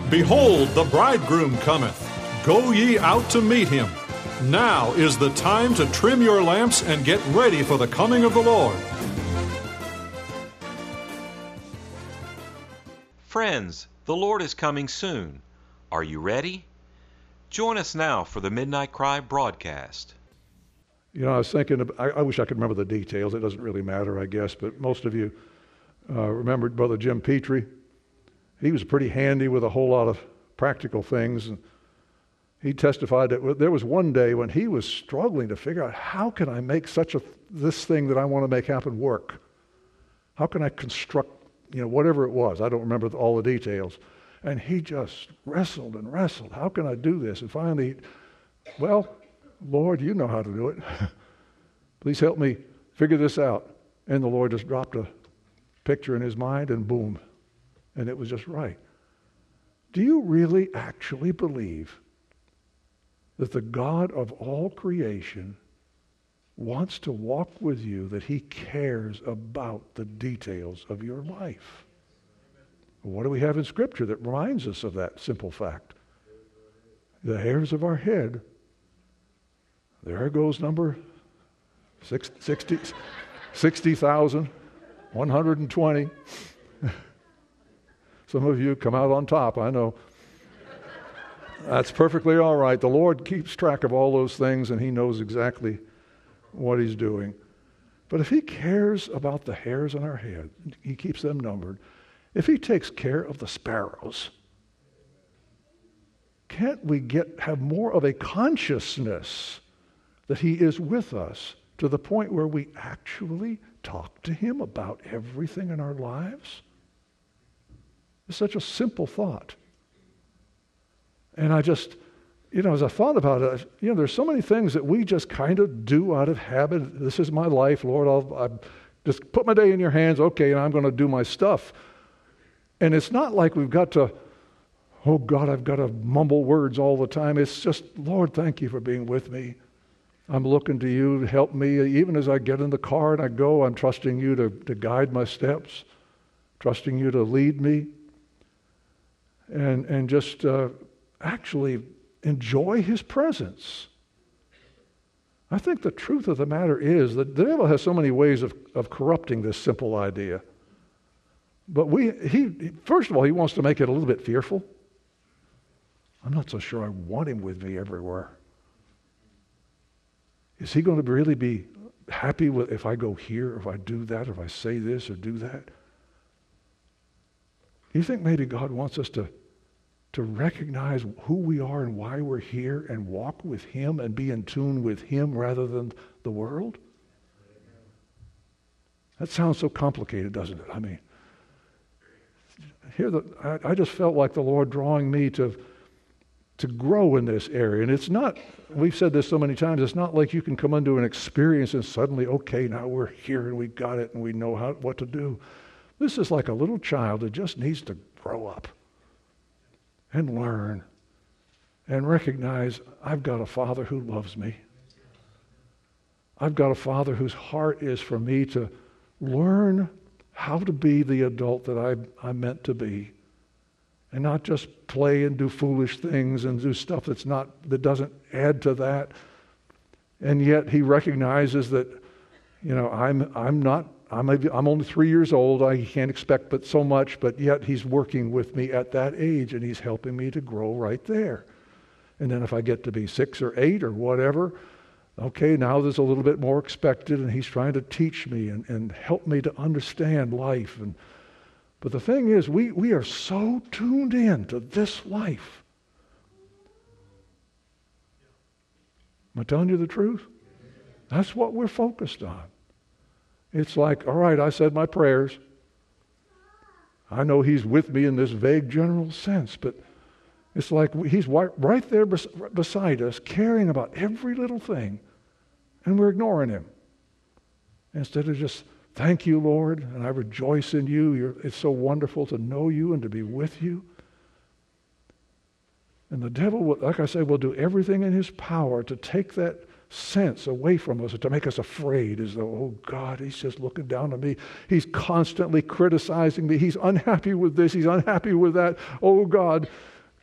Behold, the bridegroom cometh. Go ye out to meet him. Now is the time to trim your lamps and get ready for the coming of the Lord. Friends, the Lord is coming soon. Are you ready? Join us now for the Midnight Cry broadcast. You know, I was thinking, I wish I could remember the details. It doesn't really matter, I guess, but most of you remembered Brother Jim Petrie. He was pretty handy with a whole lot of practical things. And he testified that there was one day when he was struggling to figure out, how can I make this thing that I want to make happen work? How can I construct, whatever it was? I don't remember all the details. And he just wrestled and wrestled. How can I do this? And finally, well, Lord, you know how to do it. Please help me figure this out. And the Lord just dropped a picture in his mind, and boom. And it was just right. Do you really actually believe that the God of all creation wants to walk with you, that he cares about the details of your life? What do we have in Scripture that reminds us of that simple fact? The hairs of our head. There goes number 60,120. Some of you come out on top, I know. That's perfectly all right. The Lord keeps track of all those things, and he knows exactly what he's doing. But if he cares about the hairs on our head, he keeps them numbered. If he takes care of the sparrows, can't we have more of a consciousness that he is with us to the point where we actually talk to him about everything in our lives? It's such a simple thought. And I just, as I thought about it, there's so many things that we just kind of do out of habit. This is my life, Lord. I'll just put my day in your hands. Okay, and I'm going to do my stuff. And it's not like we've got to, oh God, I've got to mumble words all the time. It's just, Lord, thank you for being with me. I'm looking to you to help me. Even as I get in the car and I go, I'm trusting you to guide my steps, trusting you to lead me, and just actually enjoy his presence. I think the truth of the matter is that the devil has so many ways of corrupting this simple idea. But first of all, he wants to make it a little bit fearful. I'm not so sure I want him with me everywhere. Is he going to really be happy with if I go here, if I do that, if I say this or do that? Do you think maybe God wants us to recognize who we are and why we're here and walk with him and be in tune with him rather than the world? That sounds so complicated, doesn't it? I mean, I just felt like the Lord drawing me to grow in this area. And it's not, we've said this so many times, it's not like you can come into an experience and suddenly, okay, now we're here and we got it and we know what to do. This is like a little child that just needs to grow up and learn and recognize I've got a Father who loves me. I've got a Father whose heart is for me to learn how to be the adult that I'm meant to be, and not just play and do foolish things and do stuff that doesn't add to that. And yet he recognizes that, I'm only 3 years old. I can't expect but so much, but yet he's working with me at that age, and he's helping me to grow right there. And then if I get to be 6 or 8 or whatever, okay, now there's a little bit more expected, and he's trying to teach me and help me to understand life. But the thing is, we are so tuned in to this life. Am I telling you the truth? That's what we're focused on. It's like, all right, I said my prayers. I know he's with me in this vague general sense, but it's like he's right there beside us, caring about every little thing, and we're ignoring him. Instead of just, thank you, Lord, and I rejoice in you. It's so wonderful to know you and to be with you. And the devil, like I said, will do everything in his power to take that sense away from us, to make us afraid, as though, oh God, he's just looking down on me. He's constantly criticizing me. He's unhappy with this. He's unhappy with that. Oh God.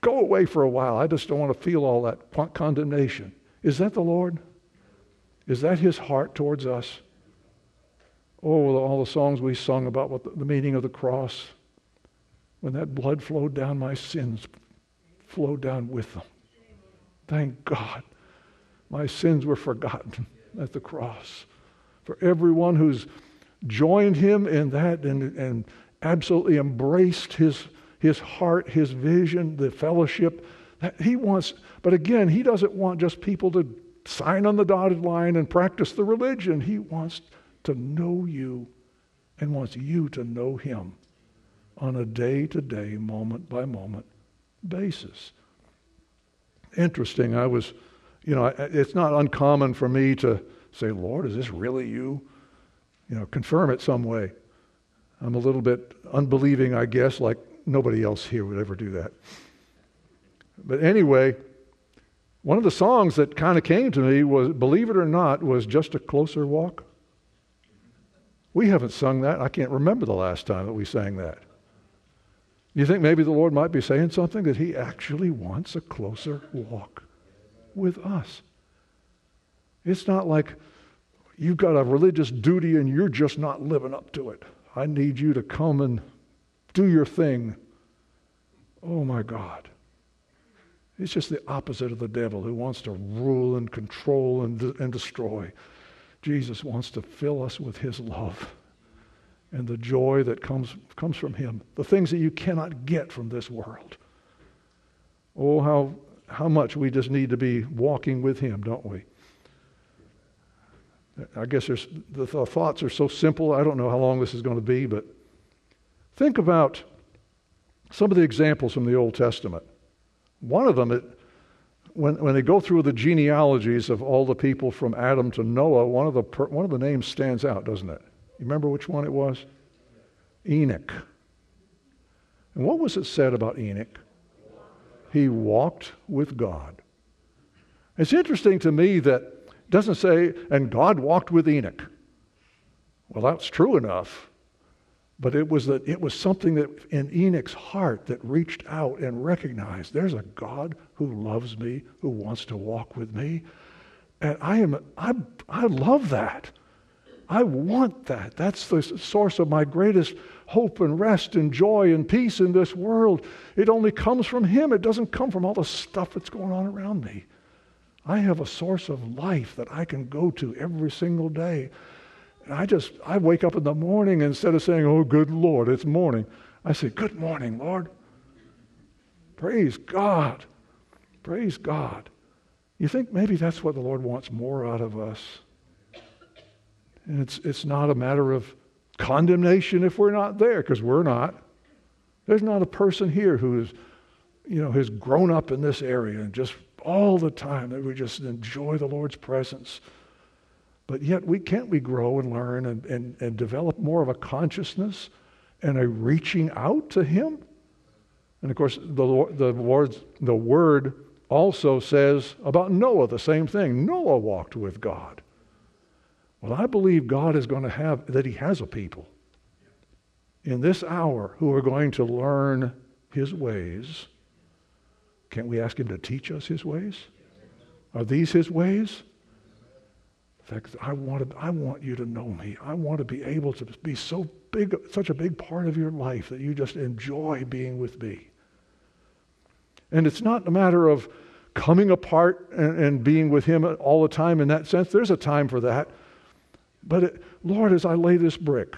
Go away for a while. I just don't want to feel all that condemnation. Is that the Lord? Is that his heart towards us? Oh, all the songs we sung about what the meaning of the cross. When that blood flowed down, my sins flowed down with them. Thank God. My sins were forgotten at the cross. For everyone who's joined him in that and absolutely embraced his heart, his vision, the fellowship that he wants. But again, he doesn't want just people to sign on the dotted line and practice the religion. He wants to know you and wants you to know him on a day-to-day, moment-by-moment basis. Interesting. It's not uncommon for me to say, Lord, is this really you? Confirm it some way. I'm a little bit unbelieving, I guess, like nobody else here would ever do that. But anyway, one of the songs that kind of came to me was, believe it or not, was Just a Closer Walk. We haven't sung that. I can't remember the last time that we sang that. You think maybe the Lord might be saying something, that he actually wants a closer walk with us? It's not like you've got a religious duty and you're just not living up to it. I need you to come and do your thing. Oh my God. It's just the opposite of the devil, who wants to rule and control and destroy. Jesus wants to fill us with his love and the joy that comes from him. The things that you cannot get from this world. Oh, how much we just need to be walking with him, don't we? I guess the thoughts are so simple. I don't know how long this is going to be, but think about some of the examples from the Old Testament. One of them, when they go through the genealogies of all the people from Adam to Noah, one of the names stands out, doesn't it? You remember which one it was? Enoch. And what was it said about Enoch? He walked with God. It's interesting to me that it doesn't say, and God walked with Enoch. Well, that's true enough. But it was something that in Enoch's heart that reached out and recognized there's a God who loves me, who wants to walk with me. And I love that. I want that. That's the source of my greatest hope and rest and joy and peace in this world. It only comes from him. It doesn't come from all the stuff that's going on around me. I have a source of life that I can go to every single day. I wake up in the morning, instead of saying, oh, good Lord, it's morning, I say, good morning, Lord. Praise God. Praise God. You think maybe that's what the Lord wants more out of us? And it's not a matter of condemnation if we're not there, because we're not. There's not a person here who has grown up in this area and just all the time that we just enjoy the Lord's presence. But yet we grow and learn and develop more of a consciousness and a reaching out to him? And of course, the word also says about Noah the same thing. Noah walked with God. Well, I believe God is going to that he has a people in this hour who are going to learn his ways. Can't we ask him to teach us his ways? Are these his ways? In fact, I want you to know me. I want to be able to be such a big part of your life that you just enjoy being with me. And it's not a matter of coming apart and being with him all the time in that sense. There's a time for that. But Lord, as I lay this brick,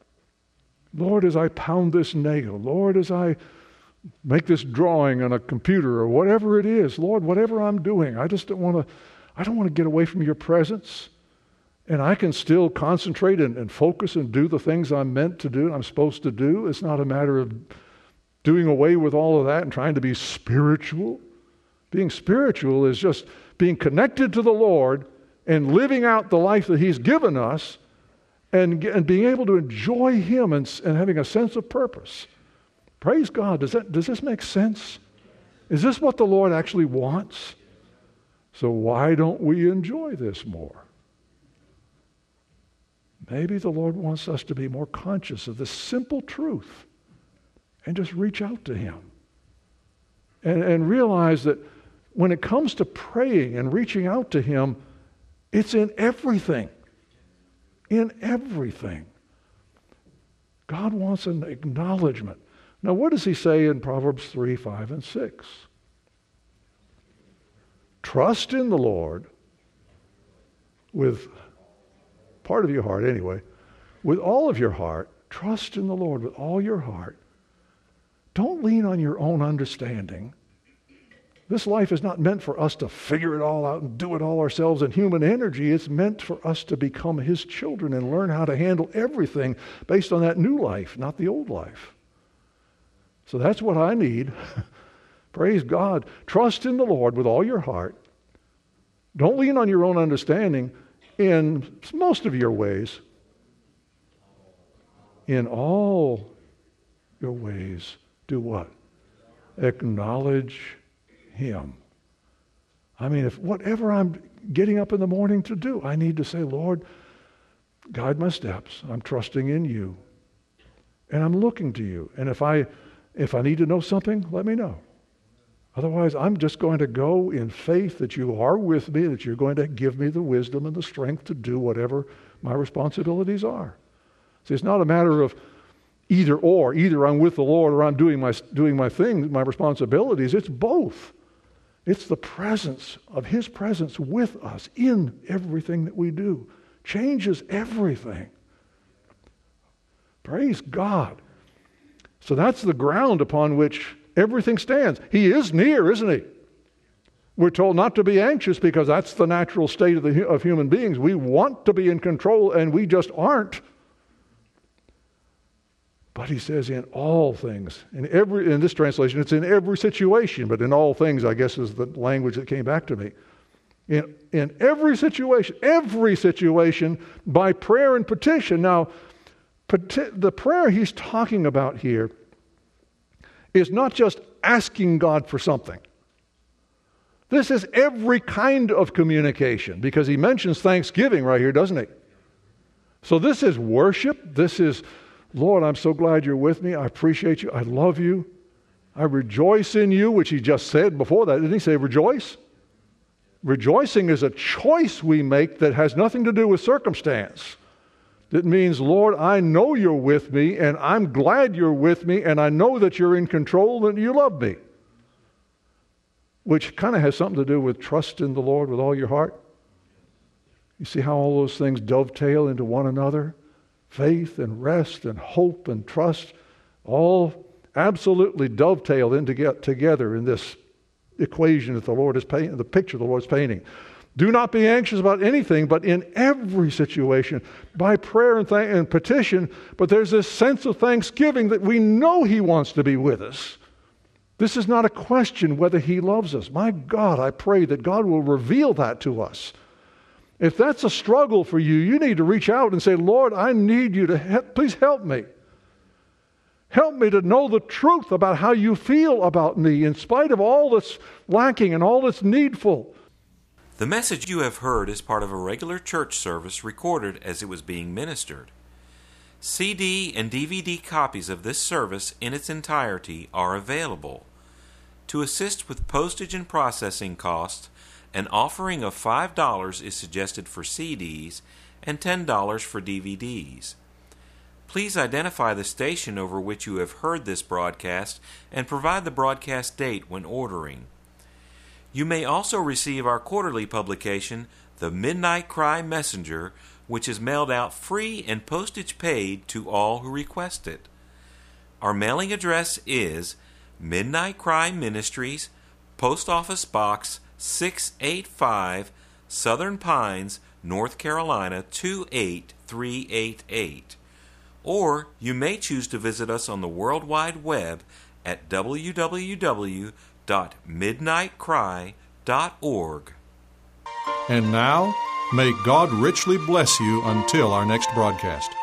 Lord, as I pound this nail, Lord, as I make this drawing on a computer or whatever it is, Lord, whatever I'm doing, I don't want to get away from your presence. And I can still concentrate and focus and do the things I'm meant to do, I'm supposed to do. It's not a matter of doing away with all of that and trying to be spiritual. Being spiritual is just being connected to the Lord and living out the life that he's given us and being able to enjoy him and having a sense of purpose. Praise God. Does this make sense? Is this what the Lord actually wants? So why don't we enjoy this more? Maybe the Lord wants us to be more conscious of this simple truth and just reach out to him and realize that when it comes to praying and reaching out to Him, it's in everything. In everything. God wants an acknowledgement. Now, what does He say in Proverbs 3, 5, and 6? Trust in the Lord with part of your heart anyway. With all of your heart, trust in the Lord with all your heart. Don't lean on your own understanding. This life is not meant for us to figure it all out and do it all ourselves in human energy. It's meant for us to become His children and learn how to handle everything based on that new life, not the old life. So that's what I need. Praise God. Trust in the Lord with all your heart. Don't lean on your own understanding in most of your ways. In all your ways, do what? Acknowledge Him. I mean, if whatever I'm getting up in the morning to do, I need to say, Lord, guide my steps. I'm trusting in You. And I'm looking to You. And if I need to know something, let me know. Otherwise, I'm just going to go in faith that You are with me, that You're going to give me the wisdom and the strength to do whatever my responsibilities are. See, it's not a matter of either or. Either I'm with the Lord or I'm doing my thing, my responsibilities. It's both. It's the presence of His presence with us in everything that we do. Changes everything. Praise God. So that's the ground upon which everything stands. He is near, isn't He? We're told not to be anxious because that's the natural state of human beings. We want to be in control and we just aren't. But He says in all things. In this translation, it's in every situation, but in all things, I guess, is the language that came back to me. In every situation, by prayer and petition. Now, the prayer He's talking about here is not just asking God for something. This is every kind of communication, because He mentions thanksgiving right here, doesn't He? So this is worship. This is, Lord, I'm so glad You're with me. I appreciate You. I love You. I rejoice in You, which He just said before that. Didn't He say rejoice? Rejoicing is a choice we make that has nothing to do with circumstance. It means, Lord, I know You're with me, and I'm glad You're with me, and I know that You're in control and You love me. Which kind of has something to do with trust in the Lord with all your heart. You see how all those things dovetail into one another? Faith and rest and hope and trust, all absolutely dovetail together in this equation that the Lord is painting, the picture the Lord's painting. Do not be anxious about anything, but in every situation, by prayer and petition, but there's this sense of thanksgiving that we know He wants to be with us. This is not a question whether He loves us. My God, I pray that God will reveal that to us. If that's a struggle for you, you need to reach out and say, Lord, I need You to please help me. Help me to know the truth about how You feel about me in spite of all that's lacking and all that's needful. The message you have heard is part of a regular church service recorded as it was being ministered. CD and DVD copies of this service in its entirety are available. To assist with postage and processing costs, an offering of $5 is suggested for CDs and $10 for DVDs. Please identify the station over which you have heard this broadcast and provide the broadcast date when ordering. You may also receive our quarterly publication, The Midnight Cry Messenger, which is mailed out free and postage paid to all who request it. Our mailing address is Midnight Cry Ministries, Post Office Box 685, Southern Pines, North Carolina 28388. Or you may choose to visit us on the World Wide Web at www.midnightcry.org. And now, may God richly bless you until our next broadcast.